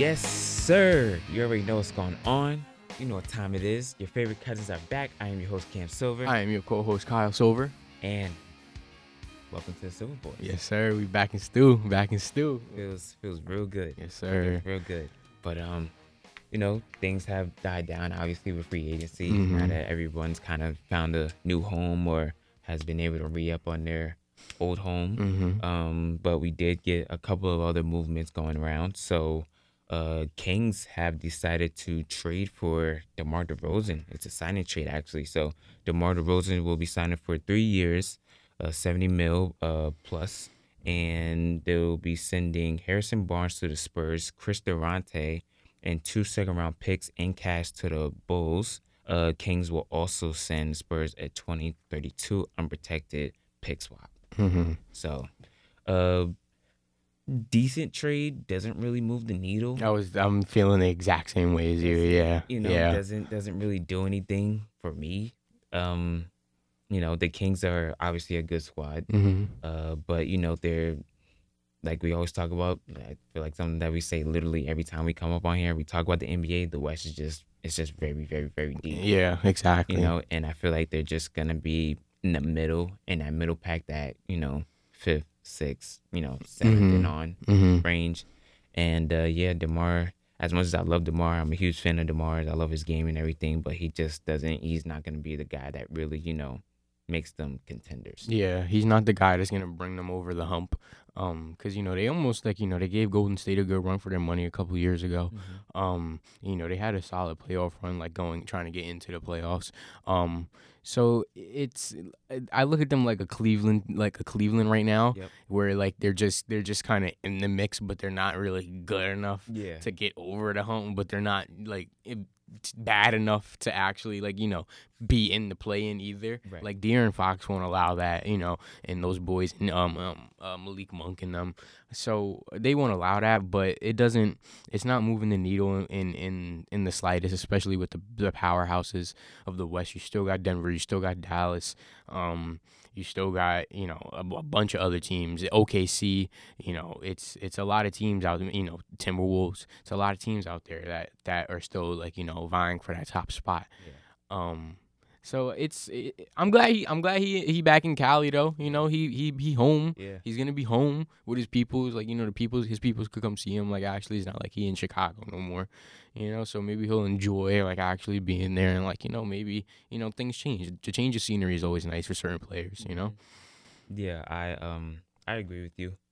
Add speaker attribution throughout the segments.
Speaker 1: Yes, sir. You already know what's going on. You know what time it is. Your favorite cousins are back. I am your host, Cam Silver.
Speaker 2: I am your co-host, Kyle Silver.
Speaker 1: And welcome to the Silver Boys.
Speaker 2: Yes, sir. We back in stew.
Speaker 1: Feels real good.
Speaker 2: Yes, sir.
Speaker 1: Feels real good. But things have died down obviously with free agency.
Speaker 2: Mm-hmm.
Speaker 1: Now that everyone's kind of found a new home or has been able to re-up on their old home.
Speaker 2: Mm-hmm.
Speaker 1: But we did get a couple of other movements going around. So Kings have decided to trade for DeMar DeRozan. It's a signing trade, actually. So DeMar DeRozan will be signing for 3 years, $70 million plus. And they'll be sending Harrison Barnes to the Spurs, Chris Durante, and 2 second-round picks in cash to the Bulls. Kings will also send Spurs a 2032 unprotected pick swap.
Speaker 2: Mm-hmm.
Speaker 1: So, decent trade, doesn't really move the needle.
Speaker 2: I'm feeling the exact same way as you. Yeah.
Speaker 1: Doesn't really do anything for me. The Kings are obviously a good squad.
Speaker 2: Mm-hmm.
Speaker 1: But they're, like we always talk about. I feel like something that we say literally every time we come up on here. We talk about the NBA. The West is just very, very, very deep.
Speaker 2: Yeah, exactly.
Speaker 1: And I feel like they're just gonna be in the middle, in that middle pack, that fifth, sixth, seventh and on range. And DeMar. As much as I love DeMar, I'm a huge fan of DeMar. I love his game and everything, but he's not gonna be the guy that really makes them contenders.
Speaker 2: Yeah, he's not the guy that's gonna bring them over the hump. Because they almost they gave Golden State a good run for their money a couple years ago. They had a solid playoff run, trying to get into the playoffs. So I look at them like a Cleveland right now,
Speaker 1: Yep.
Speaker 2: where they're just kind of in the mix, but they're not really good enough to get over the hump, but they're not bad enough to actually be in the play-in either.
Speaker 1: Right.
Speaker 2: De'Aaron Fox won't allow that, and those boys, Malik Monk and them. So they won't allow that, but it's not moving the needle in the slightest, especially with the powerhouses of the West. You still got Denver, you still got Dallas, you still got a bunch of other teams. OKC, it's a lot of teams out there. Timberwolves. It's a lot of teams out there that are still vying for that top spot.
Speaker 1: Yeah.
Speaker 2: So I'm glad he back in Cali though. He home.
Speaker 1: Yeah.
Speaker 2: He's gonna be home with his peoples. His peoples could come see him. Actually, it's not like he in Chicago no more. So maybe he'll enjoy actually being there, and maybe things change. The change of scenery is always nice for certain players.
Speaker 1: Yeah, I agree with you.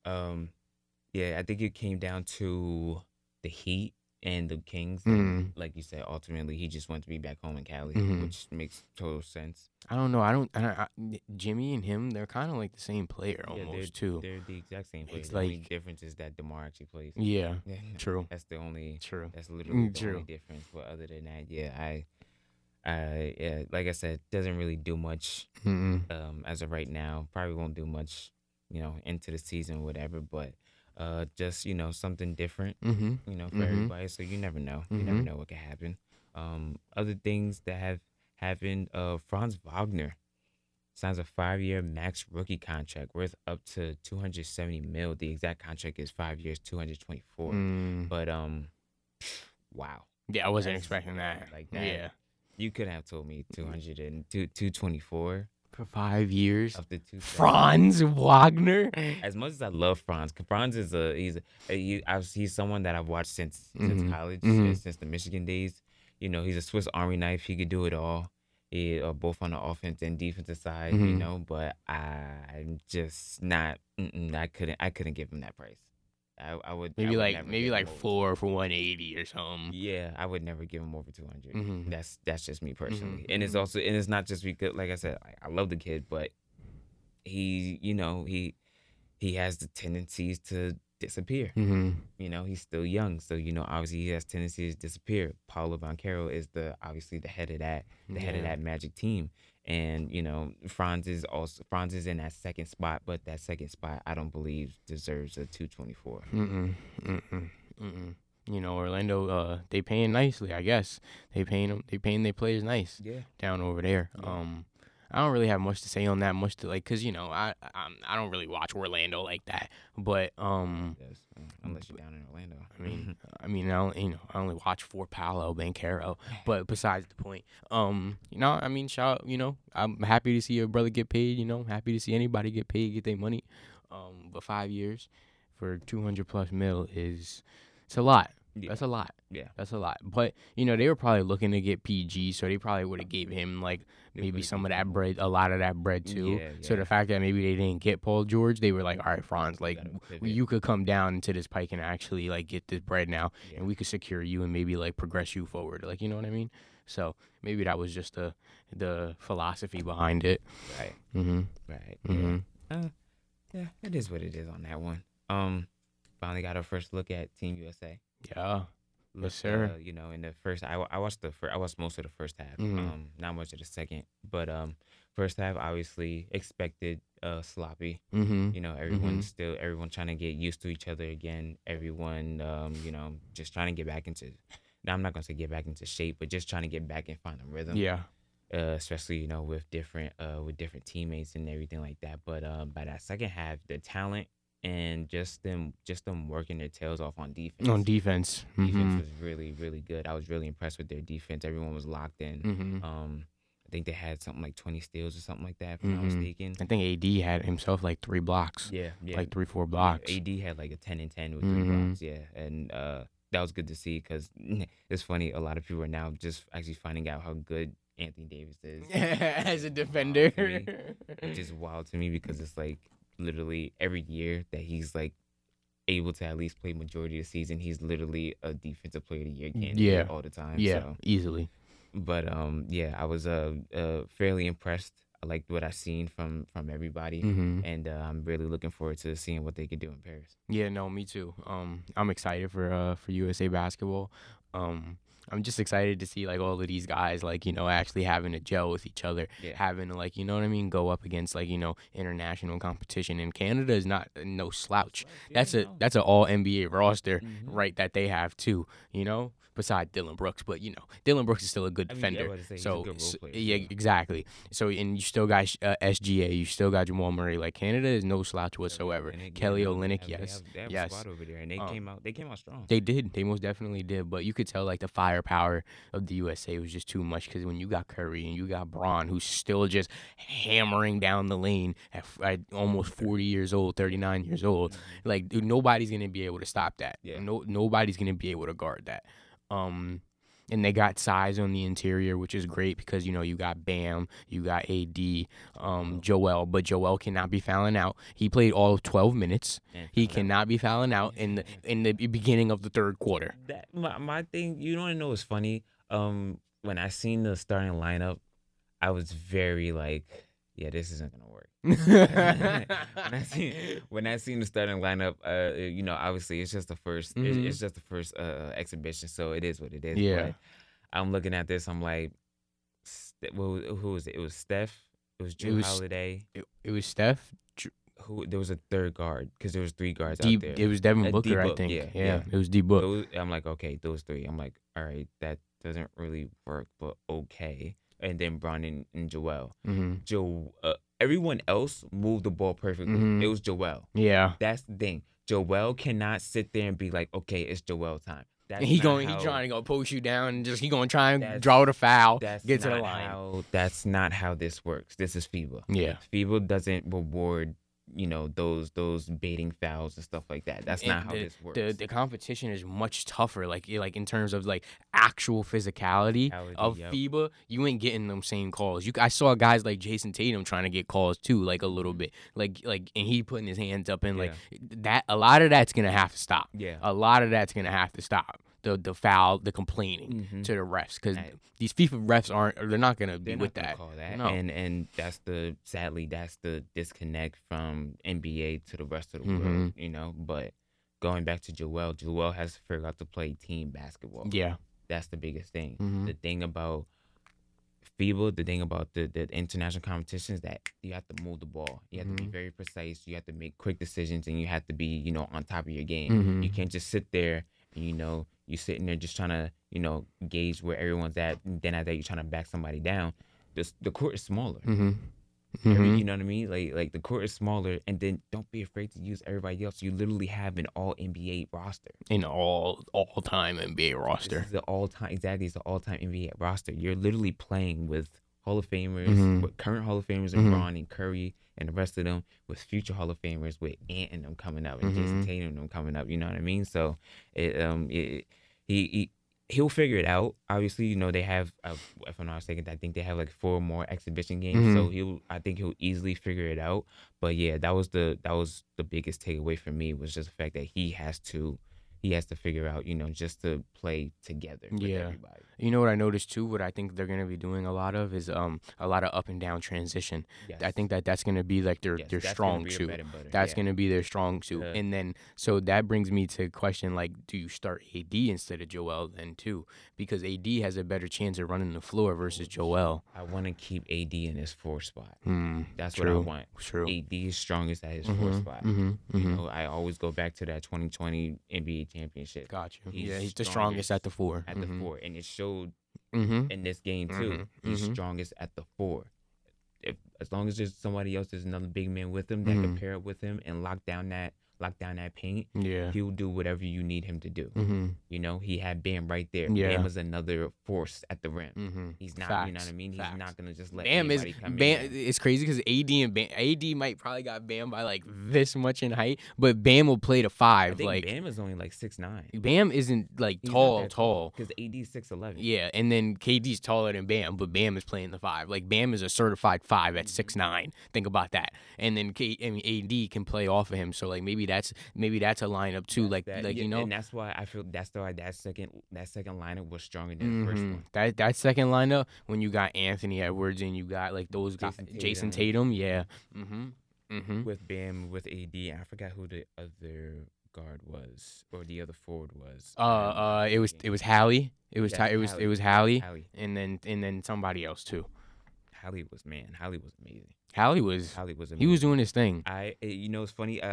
Speaker 1: I think it came down to the Heat and the Kings. And like you said, ultimately he just wants to be back home in Cali, which makes total sense.
Speaker 2: I don't know. Jimmy and him, they're kind of like the same player almost too.
Speaker 1: They're the exact same player.
Speaker 2: It's
Speaker 1: the only difference is that DeMar actually plays.
Speaker 2: Yeah, true.
Speaker 1: That's the only.
Speaker 2: True.
Speaker 1: That's literally the only difference. But other than that, like I said, doesn't really do much as of right now. Probably won't do much, into the season or whatever. But just something different, for everybody. So you never know. You never know what could happen. Other things that have happened. Franz Wagner signs a 5-year max rookie contract worth up to $270 million. The exact contract is 5 years, 224. But wow.
Speaker 2: Yeah, I wasn't expecting that.
Speaker 1: Like that.
Speaker 2: Yeah.
Speaker 1: You couldn't have told me 224
Speaker 2: for 5 years.
Speaker 1: Up to 270.
Speaker 2: Franz Wagner.
Speaker 1: As much as I love Franz is he's someone that I've watched since college, since the Michigan days. He's a Swiss Army knife. He could do it all. Both on the offense and defensive side. But I'm just not. I couldn't give him that price. I would
Speaker 2: maybe 4 for 180 or something.
Speaker 1: Yeah, I would never give him over 200. That's just me personally. And it's not just because, like I said, I love the kid, but he has the tendencies to disappear. He's still young, so obviously he has tendencies to disappear. Paulo Banchero is obviously the head of that Magic team. And Franz is in that second spot, but that second spot I don't believe deserves a 224.
Speaker 2: Orlando, they paying nicely, I guess. They paying their players nice.
Speaker 1: Yeah.
Speaker 2: Down over there.
Speaker 1: Yeah.
Speaker 2: I don't really have much to say on that. Much to like, cause you know, I don't really watch Orlando like that. But
Speaker 1: Yes, unless you're down in Orlando.
Speaker 2: I only watch for Paolo Banchero. But besides the point, shout out, I'm happy to see your brother get paid. Happy to see anybody get paid, get their money. But 5 years for 200 plus mil it's a lot.
Speaker 1: Yeah.
Speaker 2: That's a lot.
Speaker 1: Yeah.
Speaker 2: That's a lot. But, they were probably looking to get PG, so they probably would have gave him, like, maybe some of that bread, a lot of that bread, too.
Speaker 1: Yeah.
Speaker 2: So the fact that maybe they didn't get Paul George, they were like, all right, Franz, like, you could come down into this pike and actually, like, get this bread now, and we could secure you and maybe, like, progress you forward. Like, you know what I mean? So maybe that was just the philosophy behind it.
Speaker 1: Right.
Speaker 2: Mm-hmm.
Speaker 1: Right.
Speaker 2: Mm-hmm.
Speaker 1: Yeah, it is what it is on that one. Finally got our first look at Team USA.
Speaker 2: Yeah. Yes, sir.
Speaker 1: In the first, I watched I watched most of the first half.
Speaker 2: Mhm.
Speaker 1: Not much of the second, but first half obviously expected sloppy.
Speaker 2: Mm-hmm.
Speaker 1: Everyone trying to get used to each other again. Everyone, just trying to get back into. Now I'm not gonna say get back into shape, but just trying to get back and find a rhythm.
Speaker 2: Yeah.
Speaker 1: Especially with different teammates and everything like that. But by that second half, the talent and just them working their tails off on defense.
Speaker 2: Defense
Speaker 1: was really, really good. I was really impressed with their defense. Everyone was locked in.
Speaker 2: Mm-hmm.
Speaker 1: I think they had something like 20 steals or something like that, if I'm not mistaken.
Speaker 2: I think AD had himself like 3 blocks.
Speaker 1: Yeah.
Speaker 2: Like 3-4 blocks.
Speaker 1: Yeah, AD had like a 10 and 10 with 3 blocks. Yeah, and that was good to see because it's funny. A lot of people are now just actually finding out how good Anthony Davis is
Speaker 2: as a defender.
Speaker 1: Which is wild to me because it's like literally every year that he's like able to at least play majority of the season, he's literally a defensive player of the year candidate all the time.
Speaker 2: Yeah,
Speaker 1: so.
Speaker 2: Easily.
Speaker 1: But I was fairly impressed. I liked what I seen from everybody, and I'm really looking forward to seeing what they can do in Paris.
Speaker 2: Yeah, no, me too. I'm excited for USA basketball. I'm just excited to see like all of these guys like actually having to gel with each other, having to like go up against like international competition. And Canada is not no slouch. That's an all NBA roster, right? That they have too. Besides Dylan Brooks, but Dylan Brooks is still a good defender.
Speaker 1: He's a good role player,
Speaker 2: yeah, exactly. So and you still got SGA, you still got Jamal Murray. Like Canada is no slouch whatsoever. Kelly Olynyk, yes,
Speaker 1: they have
Speaker 2: yes.
Speaker 1: A squad over there, and they came out strong.
Speaker 2: They did. They most definitely did. But you could tell like the firepower of the USA was just too much because when you got Curry and you got Braun, who's still just hammering down the lane at almost 40 years old, 39 years old, like dude, nobody's gonna be able to stop that.
Speaker 1: Yeah.
Speaker 2: Nobody's gonna be able to guard that. And they got size on the interior, which is great because you got Bam, you got AD, Joel, but Joel cannot be fouling out. He played all of 12 minutes. He cannot be fouling out in the beginning of the third quarter.
Speaker 1: My thing, you want to know what's funny? When I seen the starting lineup, I was very like, yeah, this isn't gonna work. when I seen the starting lineup, obviously it's just the first. It's just the first exhibition, so it is what it is.
Speaker 2: Yeah.
Speaker 1: But I'm looking at this. I'm like, who was it? It was Steph. It was Drew Holiday.
Speaker 2: It was Steph.
Speaker 1: There was a third guard because there was 3 guards out there.
Speaker 2: It was Devin Booker, I think. Yeah. It was D Book.
Speaker 1: I'm like, okay, those 3. I'm like, all right, that doesn't really work, but okay. And then Braun and Joel. Everyone else moved the ball perfectly. It was Joel.
Speaker 2: Yeah.
Speaker 1: That's the thing. Joel cannot sit there and be like, okay, it's Joel time.
Speaker 2: He trying to go post you down and he going to try and draw the foul, get to the line.
Speaker 1: That's not how this works. This is FIBA.
Speaker 2: Yeah.
Speaker 1: FIBA doesn't reward those baiting fouls and stuff like that. That's not how this works.
Speaker 2: The competition is much tougher, like in terms of like actual physicality of FIBA. You ain't getting them same calls. I saw guys like Jason Tatum trying to get calls too, like a little bit, like and he putting his hands up and like that. A lot of that's gonna have to stop.
Speaker 1: Yeah,
Speaker 2: a lot of that's gonna have to stop. The foul, the complaining to the refs, because these FIFA refs they're not gonna be with that.
Speaker 1: Call that.
Speaker 2: No.
Speaker 1: And sadly that's the disconnect from NBA to the rest of the world, But going back to Joel has figured out to play team basketball.
Speaker 2: Yeah,
Speaker 1: that's the biggest thing. The thing about FIBA, the thing about the international competitions, that you have to move the ball. You have to be very precise. You have to make quick decisions, and you have to be on top of your game. You can't just sit there. You're sitting there just trying to, gauge where everyone's at. And then after that, you're trying to back somebody down. the court is smaller.
Speaker 2: Mm-hmm.
Speaker 1: You know what I mean? Like the court is smaller, and then don't be afraid to use everybody else. You literally have an all NBA roster.
Speaker 2: An all-time NBA roster.
Speaker 1: This is the all-time It's the all-time NBA roster. You're literally playing with Hall of Famers,
Speaker 2: Mm-hmm.
Speaker 1: with current Hall of Famers and Bron and Curry and the rest of them, with future Hall of Famers with Ant and them coming up and Jason Tatum and them coming up. You know what I mean? So he'll figure it out. Obviously, you know, they have, if I'm not mistaken, I think they have like 4 more exhibition games. So I think he'll easily figure it out. But yeah, that was the biggest takeaway for me, was just the fact that he has to figure out, you know, just to play together with everybody.
Speaker 2: You know what I noticed too? What I think they're gonna be doing a lot of is a lot of up and down transition.
Speaker 1: Yes.
Speaker 2: I think that's gonna be like their
Speaker 1: That's
Speaker 2: strong
Speaker 1: gonna be
Speaker 2: suit.
Speaker 1: bread and butter.
Speaker 2: That's gonna be their strong suit. And then so that brings me to question, like, do you start AD instead of Joel then too? Because AD has a better chance of running the floor versus Joel.
Speaker 1: I want to keep AD in his 4 spot. That's
Speaker 2: True.
Speaker 1: what I want.
Speaker 2: True.
Speaker 1: AD is strongest at his 4 spot. You know, I always go back to that 2020 NBA championship.
Speaker 2: Got you. He's the strongest at the 4.
Speaker 1: At the 4, and it showed in this game too. He's strongest at the 4. As long as there's somebody else, there's another big man with him that can pair up with him and lock down that paint.
Speaker 2: Yeah.
Speaker 1: He'll do whatever you need him to do. You know, he had Bam right there.
Speaker 2: Yeah.
Speaker 1: Bam was another force at the rim. He's not,
Speaker 2: Facts.
Speaker 1: you know what I mean? He's not gonna just let
Speaker 2: Bam
Speaker 1: anybody come
Speaker 2: Bam.
Speaker 1: in.
Speaker 2: It's crazy because AD might probably got Bam by like this much in height, but Bam will play the 5.
Speaker 1: I think
Speaker 2: Like
Speaker 1: Bam is only like 6'9".
Speaker 2: Bam isn't like
Speaker 1: He's not
Speaker 2: tall,
Speaker 1: that
Speaker 2: tall.
Speaker 1: Because AD's 6'11".
Speaker 2: Yeah, and then KD's taller than Bam, but Bam is playing the 5. Like Bam is a certified 5 at 6'9". Think about that. And then AD can play off of him. So like maybe that's a lineup too. Like you know,
Speaker 1: and that's why I feel that second lineup was stronger than the first one.
Speaker 2: That second lineup when you got Anthony Edwards and you got like those guys, Jason Tatum, yeah.
Speaker 1: With Bam, with AD, I forgot who the other guard was or the other forward was.
Speaker 2: It was Hallie. It was Hallie.
Speaker 1: Hallie.
Speaker 2: And then somebody else too.
Speaker 1: Hallie was amazing.
Speaker 2: Hallie was
Speaker 1: amazing.
Speaker 2: He was doing his thing.
Speaker 1: You know, it's funny.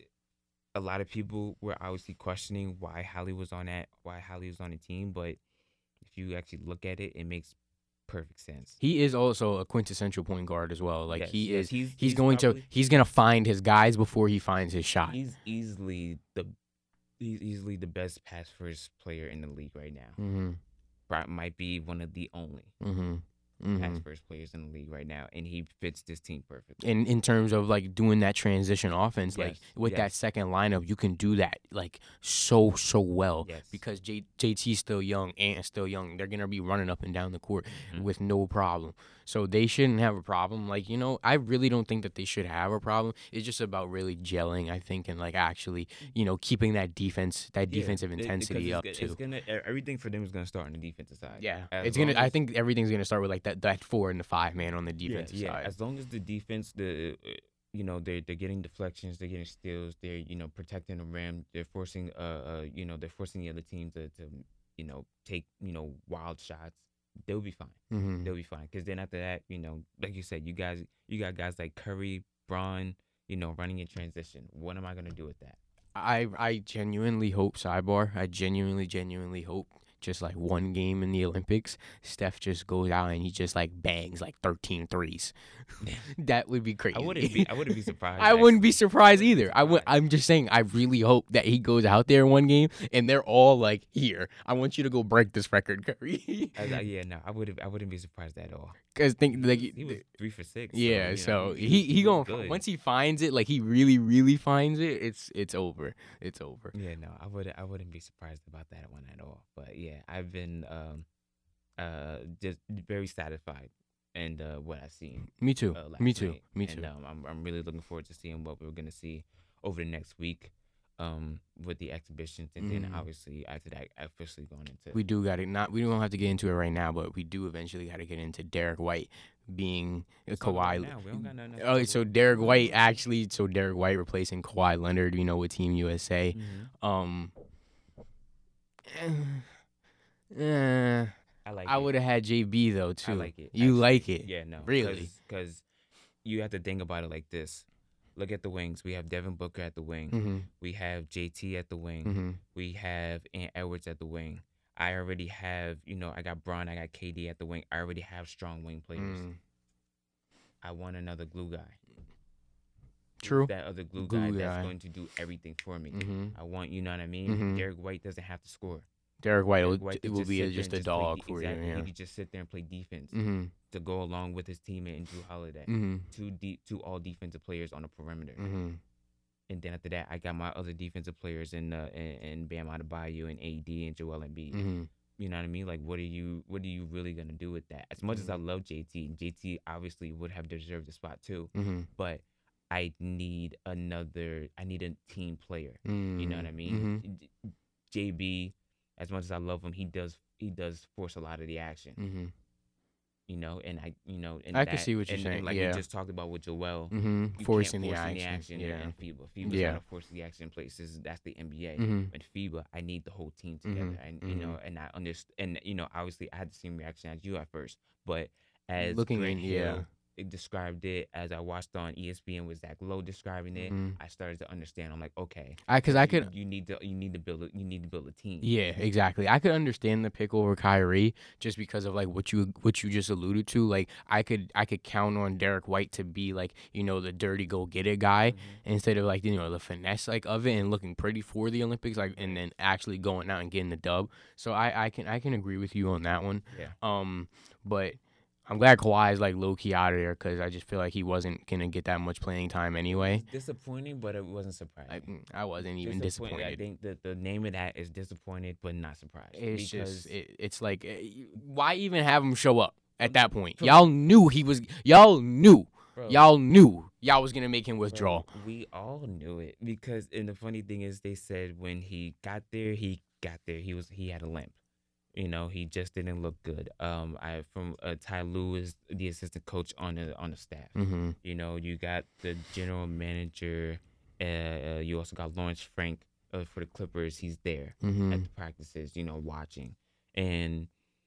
Speaker 1: A lot of people were obviously questioning why Hallie was on the team, but if you actually look at it, it makes perfect sense.
Speaker 2: He is also a quintessential point guard as well. Like
Speaker 1: yes,
Speaker 2: he's gonna find his guys before he finds his shot.
Speaker 1: He's easily the best pass first player in the league right now. Might be one of the only pass first players in the league right now, and he fits this team perfectly.
Speaker 2: In terms of like doing that transition offense,
Speaker 1: Yes,
Speaker 2: like with
Speaker 1: yes.
Speaker 2: that second lineup, you can do that like so well.
Speaker 1: Yes.
Speaker 2: Because JT's still young, Ant is still young. They're gonna be running up and down the court with no problem. So they shouldn't have a problem. Like, you know, I really don't think that they should have a problem. It's just about really gelling, I think, and like actually, you know, keeping that defensive intensity up too.
Speaker 1: Everything for them is gonna start on the defensive side.
Speaker 2: Yeah, I think everything's gonna start with like that 4 and the 5 man on the defensive side.
Speaker 1: As long as the defense, they're getting deflections, they're getting steals, they're protecting the rim, they're forcing they're forcing the other team to take wild shots. They'll be fine. They'll be fine. Because then after that, like you said, you got guys like Curry, Bron, running in transition. What am I gonna do with that?
Speaker 2: I genuinely hope, sidebar, I genuinely hope just like one game in the Olympics, Steph just goes out and he just like bangs like 13 threes. That would be crazy.
Speaker 1: I wouldn't be surprised.
Speaker 2: I wouldn't be surprised either. I'm just saying, I really hope that he goes out there in one game and they're all like, here, I want you to go break this record, Curry.
Speaker 1: I wouldn't be surprised at all.
Speaker 2: Because think like
Speaker 1: he was 3 for 6.
Speaker 2: Yeah, so he gonna once he finds it, like he really finds it, it's over. It's over.
Speaker 1: Yeah, no, I wouldn't be surprised about that one at all. But yeah, I've been just very satisfied and what I've seen.
Speaker 2: Me too. Me too.
Speaker 1: And I'm really looking forward to seeing what we're gonna see over the next week. With the exhibitions, and then obviously after that, officially going into.
Speaker 2: We don't have to get into it right now, but we do eventually got to get into Derek White being Kawhi. So Derek White replacing Kawhi Leonard, with Team USA. I would have had JB though too.
Speaker 1: I like it.
Speaker 2: You like it?
Speaker 1: Yeah, no,
Speaker 2: really,
Speaker 1: because you have to think about it like this. Look at the wings. We have Devin Booker at the wing. We have JT at the wing. We have Ant Edwards at the wing. I already have, I got Braun, I got KD at the wing. I already have strong wing players. I want another glue guy.
Speaker 2: True.
Speaker 1: That other glue guy that's going to do everything for me. I want, you know what I mean? Derek White doesn't have to score.
Speaker 2: Derek White will be just a dog for you.
Speaker 1: Exactly. He could just sit there and play defense to go along with his teammate and Drew Holiday. Two all defensive players on the perimeter. And then after that, I got my other defensive players in Bam Adebayo and AD and Joel Embiid. You know what I mean? Like, what are you really gonna do with that? As much as I love JT obviously would have deserved the spot too. But I need a team player. You know what I mean? JB, as much as I love him, he does force a lot of the action. And
Speaker 2: I can see what you're saying.
Speaker 1: Like we just talked about with Joel,
Speaker 2: forcing the action.
Speaker 1: And FIBA. FIBA's gotta force the action places. That's the NBA. But FIBA, I need the whole team together. And and I understand. And obviously, I had the same reaction as you at first, but as Grant Hill described it, as I watched on ESPN with Zach Lowe describing it, I started to understand. I'm like, okay, you need to build a team.
Speaker 2: Yeah, exactly. I could understand the pick over Kyrie just because of like what you just alluded to. Like I could count on Derek White to be like the dirty go get it guy instead of like the finesse like of it and looking pretty for the Olympics like and then actually going out and getting the dub. So I can agree with you on that one.
Speaker 1: Yeah.
Speaker 2: But I'm glad Kawhi is like low key out of there because I just feel like he wasn't gonna get that much playing time anyway.
Speaker 1: It's disappointing, but it wasn't surprising.
Speaker 2: I wasn't even disappointed.
Speaker 1: I think that the name of that is disappointed, but not surprised.
Speaker 2: It's just it's like why even have him show up at that point? Y'all knew he was. Y'all knew. Bro, y'all knew y'all was gonna make him withdraw.
Speaker 1: Bro, we all knew it because, and the funny thing is, they said when he got there, he had a limp. He just didn't look good. Ty Lue is the assistant coach on the staff. You got the general manager. You also got Lawrence Frank for the Clippers. He's there at the practices. Watching, and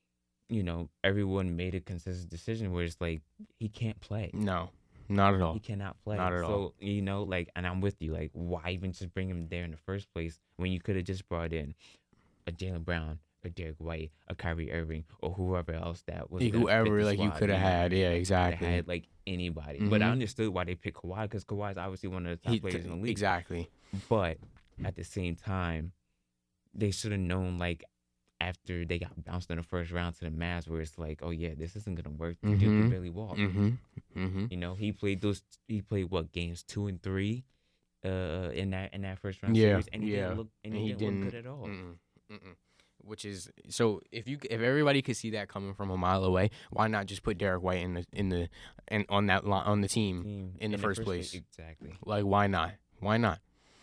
Speaker 1: everyone made a consensus decision where it's like he can't play.
Speaker 2: No, not at all.
Speaker 1: He cannot play.
Speaker 2: Not at all.
Speaker 1: So and I'm with you. Like, why even just bring him there in the first place when you could have just brought in a Jaylen Brown, a Derek White, a Kyrie Irving, or whoever else that was.
Speaker 2: Whoever like you could have had, yeah, exactly.
Speaker 1: Had like anybody, but I understood why they picked Kawhi because Kawhi is obviously one of the top players in the league.
Speaker 2: Exactly.
Speaker 1: But at the same time, they should have known like after they got bounced in the first round to the Mavs, where it's like, oh yeah, this isn't gonna work. Dude can barely walk. He played what games 2 and 3, in that first round series, and he didn't look good at all.
Speaker 2: Which is so if everybody could see that coming from a mile away, why not just put Derek White on the team in the first place?
Speaker 1: Exactly.
Speaker 2: Like why not? Why not?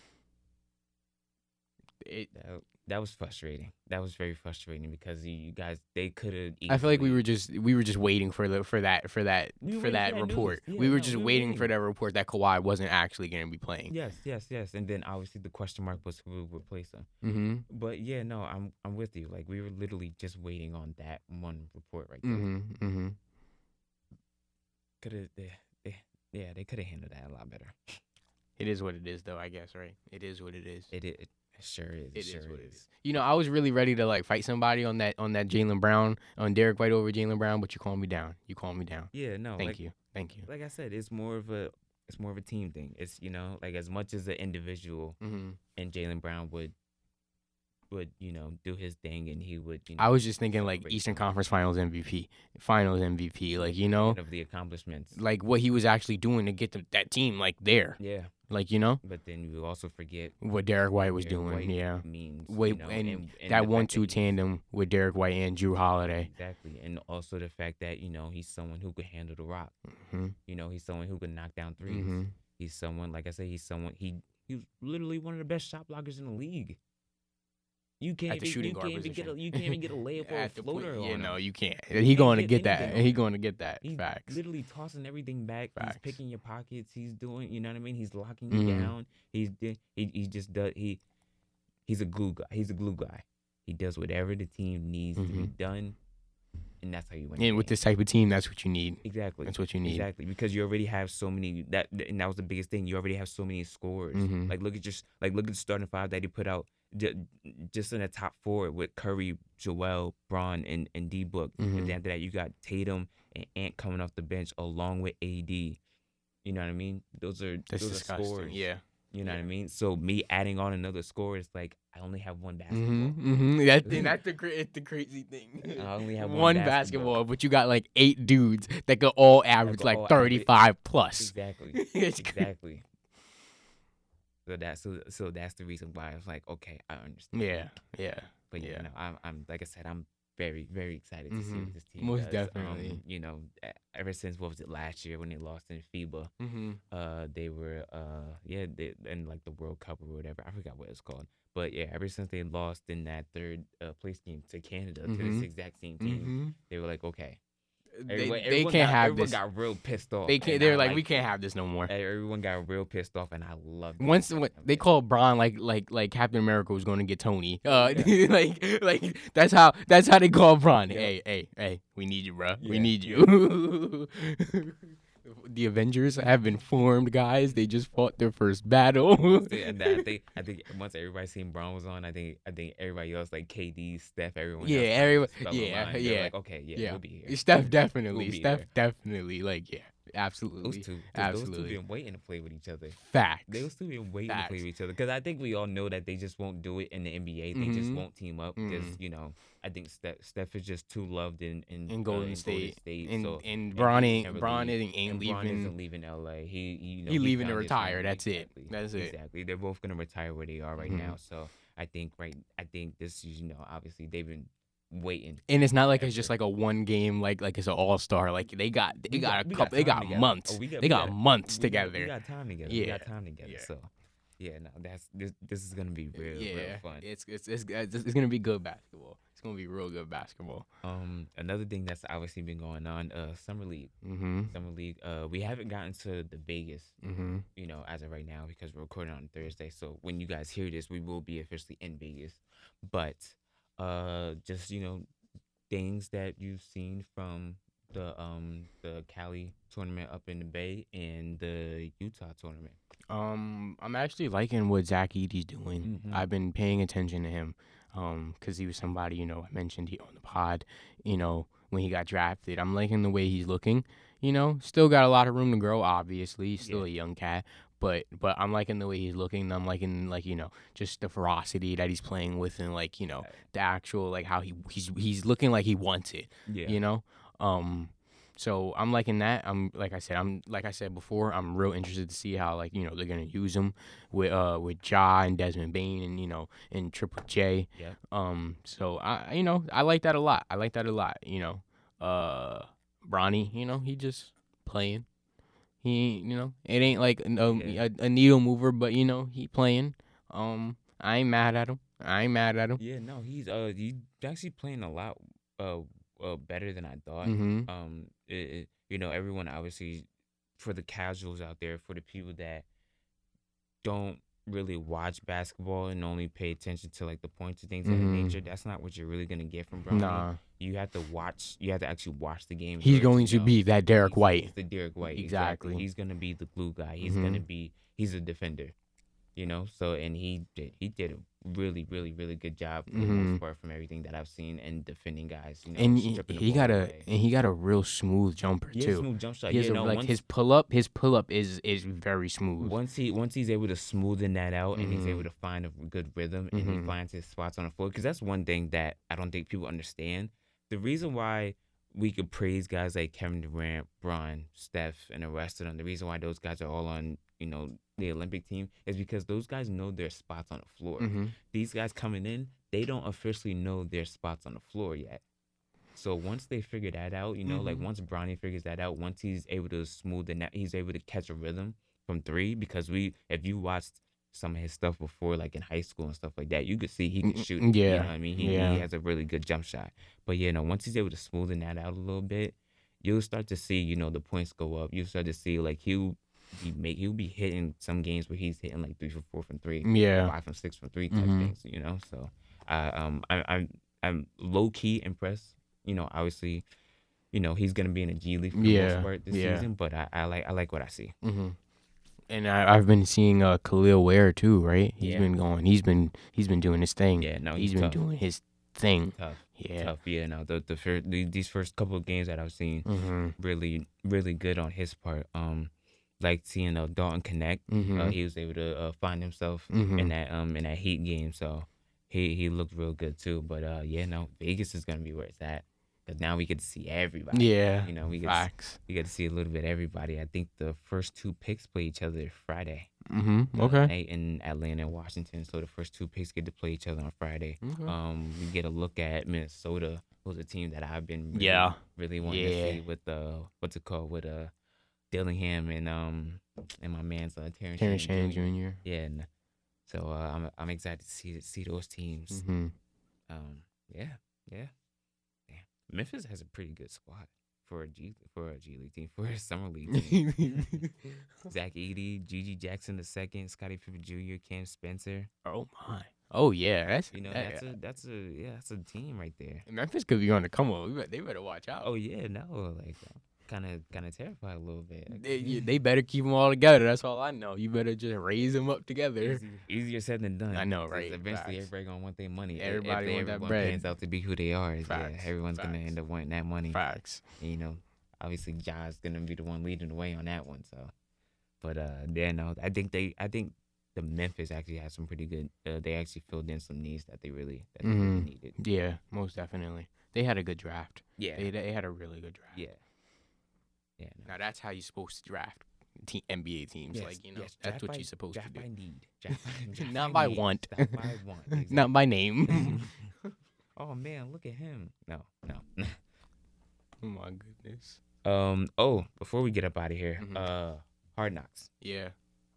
Speaker 1: That was frustrating. That was very frustrating because you guys they could have.
Speaker 2: I feel like we were just waiting for that report.
Speaker 1: Yeah,
Speaker 2: we were just waiting for that report that Kawhi wasn't actually going to be playing.
Speaker 1: Yes. And then obviously the question mark was who would replace him. But yeah, no, I'm with you. Like we were literally just waiting on that one report right there. They could have handled that a lot better.
Speaker 2: It is what it is, though. I guess, right? It is what it is.
Speaker 1: It sure is.
Speaker 2: It is what it is. I was really ready to like fight somebody on that Jaylen Brown, on Derek White over Jaylen Brown, but you calmed me down.
Speaker 1: Yeah, no.
Speaker 2: Thank you.
Speaker 1: Like I said, it's more of a team thing. It's like as much as an individual, and Jaylen Brown would do his thing, and he would.
Speaker 2: I was just thinking like Eastern Conference Finals MVP, like
Speaker 1: of the accomplishments,
Speaker 2: like what he was actually doing to get that team like there.
Speaker 1: Yeah.
Speaker 2: Like
Speaker 1: But then you also forget
Speaker 2: what Derek White was doing.
Speaker 1: Means
Speaker 2: and that 1-2 tandem with Derek White and Drew Holiday.
Speaker 1: Exactly, and also the fact that he's someone who could handle the rock. He's someone who could knock down threes. He's someone, like I said, he's literally one of the best shot blockers in the league. You can't even get a layup or a floater on him.
Speaker 2: No, you can't. He's going to get that. He's going to get that.
Speaker 1: He's
Speaker 2: Facts.
Speaker 1: literally tossing everything back.
Speaker 2: Facts.
Speaker 1: He's picking your pockets. He's doing, you know what I mean? He's locking you down. He just does. He's a glue guy. He's a glue guy. He does whatever the team needs to be done, and that's how you win.
Speaker 2: And with this type of team, that's what you need.
Speaker 1: Exactly.
Speaker 2: That's what you need.
Speaker 1: Exactly, because you already have so many and that was the biggest thing. You already have so many scorers. Like look at the starting five that he put out. just in the top four with Curry, Joel, Braun, and D Book. And then after that, you got Tatum and Ant coming off the bench along with AD. You know what I mean? Those are
Speaker 2: disgusting.
Speaker 1: scores.
Speaker 2: Yeah.
Speaker 1: You know what I mean? So me adding on another score is like I only have one basketball.
Speaker 2: That's the crazy thing.
Speaker 1: I only have
Speaker 2: one basketball, but you got like 8 dudes that could all average like 35 plus.
Speaker 1: Exactly. Exactly. So that's the reason why I was like, okay, I understand.
Speaker 2: Yeah.
Speaker 1: But you know, I'm like I said, I'm very, very excited to see what this team
Speaker 2: Most
Speaker 1: does.
Speaker 2: definitely.
Speaker 1: You know, ever since what was it last year when they lost in FIBA, they were in like the World Cup or whatever. I forgot what it's called. But yeah, ever since they lost in that third place game to Canada to this exact same team, they were like, okay.
Speaker 2: They can't have this.
Speaker 1: Everyone got real pissed off.
Speaker 2: They're like, we can't have this no more.
Speaker 1: Everyone got real pissed off, and I loved it.
Speaker 2: Once they called Braun like Captain America was going to get Tony. Like that's how they call Braun. Yeah. Hey, we need you, bro. Yeah. We need you. The Avengers have been formed, guys. They just fought their first battle.
Speaker 1: And I think once everybody seen Braun was on, I think everybody else like KD, Steph, everyone.
Speaker 2: Yeah, everyone. Yeah.
Speaker 1: Like, okay, we'll be here.
Speaker 2: Steph definitely. Like, yeah. Absolutely.
Speaker 1: Those two been waiting to play with each other.
Speaker 2: Facts.
Speaker 1: They still been waiting to play with each other because I think we all know that they just won't do it in the NBA. They just won't team up because I think Steph is just too loved in
Speaker 2: Golden State. And
Speaker 1: Braun
Speaker 2: isn't
Speaker 1: leaving LA. He
Speaker 2: leaving to retire. That's it.
Speaker 1: Exactly. They're both gonna retire where they are right now. So I think this obviously they've been waiting.
Speaker 2: And it's not like it's just like a one game like it's an all-star. Like they got months. They got months together.
Speaker 1: We got time together.
Speaker 2: Yeah.
Speaker 1: We got time together. Yeah. So yeah, no, this is gonna be real fun.
Speaker 2: It's gonna be good basketball. It's gonna be real good basketball.
Speaker 1: Another thing that's obviously been going on, Summer League. Summer League. We haven't gotten to the Vegas, as of right now because we're recording on Thursday. So when you guys hear this, we will be officially in Vegas. But just things that you've seen from the Cali tournament up in the Bay and the Utah tournament.
Speaker 2: I'm actually liking what Zach Edey's doing. I've been paying attention to him, because he was somebody I mentioned on the pod. When he got drafted, I'm liking the way he's looking. Still got a lot of room to grow. Obviously, he's still a young cat. But I'm liking the way he's looking. I'm liking just the ferocity that he's playing with, and the actual how he's looking like he wants it.
Speaker 1: Yeah.
Speaker 2: So I'm liking that. Like I said before, I'm real interested to see how they're gonna use him with Ja and Desmond Bane and Triple J.
Speaker 1: Yeah.
Speaker 2: So I like that a lot. Bronny, he just playing. He, it ain't like a needle mover, but he playing. I ain't mad at him.
Speaker 1: Yeah, no, he's actually playing a lot better than I thought. Everyone obviously, for the casuals out there, for the people that don't really watch basketball and only pay attention to the points and things of that nature, that's not what you're really gonna get from Bronny.
Speaker 2: Nah.
Speaker 1: You have to actually watch the game.
Speaker 2: He's going to be that Derek White.
Speaker 1: He's the Derek White.
Speaker 2: Exactly.
Speaker 1: He's gonna be the glue guy. He's a defender. So and he did a really, really, really good job for the most part from everything that I've seen in defending guys.
Speaker 2: And he got a real smooth jumper too.
Speaker 1: Smooth jump shot.
Speaker 2: His pull up is very smooth.
Speaker 1: Once he's able to smoothen that out and he's able to find a good rhythm and he finds his spots on the floor, because that's one thing that I don't think people understand. The reason why we could praise guys like Kevin Durant, Bron, Steph, and the rest of them, the reason why those guys are all on the Olympic team is because those guys know their spots on the floor. These guys coming in, they don't officially know their spots on the floor yet. So once they figure that out, once Bronny figures that out, once he's able to smooth the net, he's able to catch a rhythm from three. Because if you watched some of his stuff before, in high school and stuff like that, you could see he can shoot.
Speaker 2: Yeah.
Speaker 1: You know what I mean? He has a really good jump shot. But once he's able to smoothen that out a little bit, you'll start to see, the points go up. You'll start to see he'll be hitting some games where he's hitting 3 for 4 from 3, 5 from 6 from 3 type things, So I'm low key impressed. Obviously, he's gonna be in a G League for the most part this season, but I like what I see.
Speaker 2: And I've been seeing Khalil Ware too, right? He's
Speaker 1: Yeah.
Speaker 2: been going. He's been doing his thing.
Speaker 1: Yeah, no,
Speaker 2: he's
Speaker 1: he's
Speaker 2: been
Speaker 1: tough.
Speaker 2: doing his thing.
Speaker 1: Tough.
Speaker 2: Yeah.
Speaker 1: Tough. Yeah, no, these first couple of games that I've seen,
Speaker 2: Mm-hmm.
Speaker 1: really, really good on his part. Like seeing Dalton connect.
Speaker 2: Mm-hmm.
Speaker 1: He was able to find himself
Speaker 2: Mm-hmm.
Speaker 1: in that Heat game. So he looked real good too. But yeah, no, Vegas is gonna be where it's at. Cause now we get to see everybody.
Speaker 2: Yeah.
Speaker 1: You know, we
Speaker 2: Facts.
Speaker 1: get to see a little bit of everybody. I think the first two picks play each other Friday.
Speaker 2: Mm-hmm. Okay.
Speaker 1: In Atlanta and Washington. So the first two picks get to play each other on Friday.
Speaker 2: Okay.
Speaker 1: We get a look at Minnesota, who's a team that I've been really wanting to see with what's it called with Dillingham and my man's Terrence
Speaker 2: Shane Jr.
Speaker 1: Yeah, and so I'm excited to see those teams.
Speaker 2: Mm-hmm.
Speaker 1: Yeah. Memphis has a pretty good squad for a G League team, for a summer league team. Zach Edey, Gigi Jackson II, Scottie Pippen Jr., Cam Spencer.
Speaker 2: Oh my. Oh yeah, that's
Speaker 1: That's a team right there.
Speaker 2: Memphis could be on the come up. They better watch out.
Speaker 1: Oh yeah, no, like kind of terrified a little bit.
Speaker 2: They better keep them all together. That's all I know. You better just raise them up together.
Speaker 1: Easier said than done.
Speaker 2: I know, right?
Speaker 1: Eventually, everybody gonna want their money.
Speaker 2: Everybody want that
Speaker 1: everyone
Speaker 2: bread.
Speaker 1: pans out to be who they are.
Speaker 2: Facts.
Speaker 1: Yeah, everyone's gonna end up wanting that money.
Speaker 2: Facts.
Speaker 1: And, obviously, Ja's gonna be the one leading the way on that one. So, but yeah, no, I think the Memphis actually has some pretty good. They actually filled in some needs that they really needed.
Speaker 2: Yeah, most definitely. They had a good draft.
Speaker 1: Yeah,
Speaker 2: they had a really good draft.
Speaker 1: Yeah. No.
Speaker 2: Now that's how you're supposed to draft NBA teams.
Speaker 1: Yes,
Speaker 2: that's what you're supposed to do.
Speaker 1: Draft by need. Draft
Speaker 2: Not by want.
Speaker 1: Not by want. Exactly.
Speaker 2: Not by name.
Speaker 1: Oh man, look at him. No.
Speaker 2: Oh my goodness.
Speaker 1: Before we get up out of here, Hard Knocks.
Speaker 2: Yeah.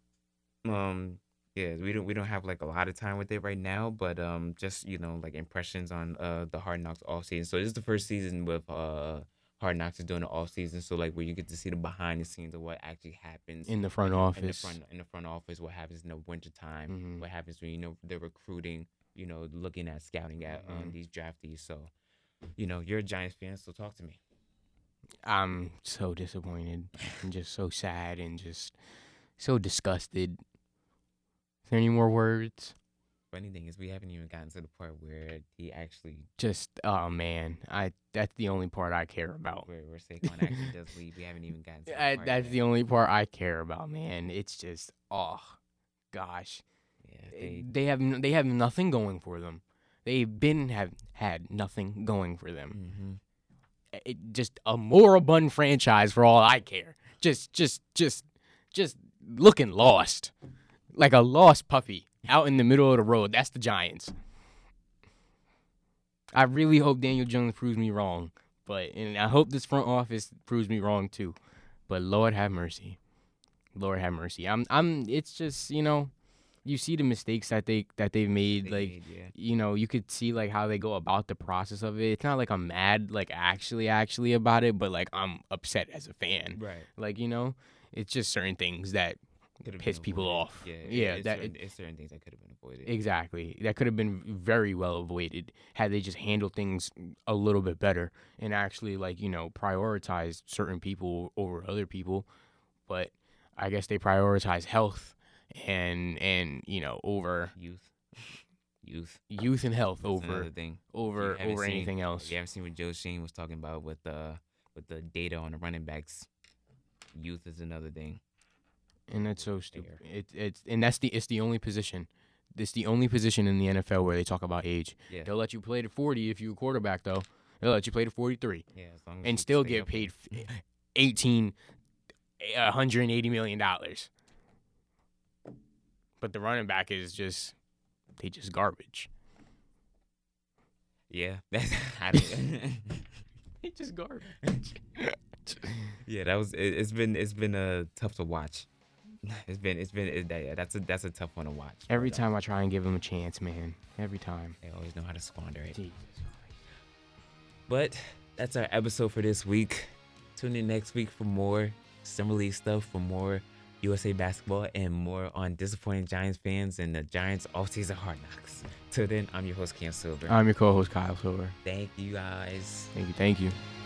Speaker 1: Yeah, we don't have like a lot of time with it right now, but just like impressions on the Hard Knocks off season. So this is the first season with Hard Knocks is doing the off season, so like where you get to see the behind the scenes of what actually happens
Speaker 2: in the front office.
Speaker 1: In the front office, what happens in the wintertime,
Speaker 2: Mm-hmm.
Speaker 1: what happens when they're recruiting, looking at scouting at these draftees. So, you're a Giants fan, so talk to me.
Speaker 2: I'm so disappointed and just so sad and just so disgusted. Is there any more words?
Speaker 1: Funny thing is, we haven't even gotten to the part where he actually
Speaker 2: just man, that's the only part I care about.
Speaker 1: Where Saquon actually does leave. We haven't even gotten to that part
Speaker 2: that's
Speaker 1: yet.
Speaker 2: the only part I care about, man. It's just gosh.
Speaker 1: Yeah,
Speaker 2: they have nothing going for them. They've had nothing going for them.
Speaker 1: Mm-hmm.
Speaker 2: Just a moribund franchise for all I care. Just looking lost, like a lost puppy out in the middle of the road. That's the Giants. I really hope Daniel Jones proves me wrong, and I hope this front office proves me wrong too. But Lord have mercy. Lord have mercy. It's just, you see the mistakes that they've made. You could see like how they go about the process of it. It's not like I'm mad, like actually about it, but like I'm upset as a fan.
Speaker 1: Right.
Speaker 2: It's just certain things that piss people off.
Speaker 1: It's certain things that could have been avoided.
Speaker 2: Exactly. That could have been very well avoided had they just handled things a little bit better and actually prioritized certain people over other people. But I guess they prioritize health and over youth and health.
Speaker 1: That's another thing.
Speaker 2: over anything else.
Speaker 1: You haven't seen what Joe Shane was talking about with the data on the running backs. Youth is another thing.
Speaker 2: And that's so stupid. It's the only position. It's the only position in the NFL where they talk about age.
Speaker 1: Yeah.
Speaker 2: They'll let you play to 40 if you're a quarterback, though. They'll let you play to 43.
Speaker 1: Yeah, as long as
Speaker 2: and
Speaker 1: you
Speaker 2: still
Speaker 1: stay
Speaker 2: get
Speaker 1: up
Speaker 2: paid $180 million. But the running back is just garbage.
Speaker 1: Yeah,
Speaker 2: They just garbage.
Speaker 1: Yeah, it's been tough to watch. That's a tough one to watch.
Speaker 2: Every time I try and give them a chance, man. Every time.
Speaker 1: They always know how to squander it.
Speaker 2: Jesus.
Speaker 1: But that's our episode for this week. Tune in next week for more Summer League stuff, for more USA basketball, and more on disappointing Giants fans and the Giants offseason Hard Knocks. Till then, I'm your host, Cam Silver.
Speaker 2: I'm your co-host, Kyle Silver.
Speaker 1: Thank you, guys.
Speaker 2: Thank you.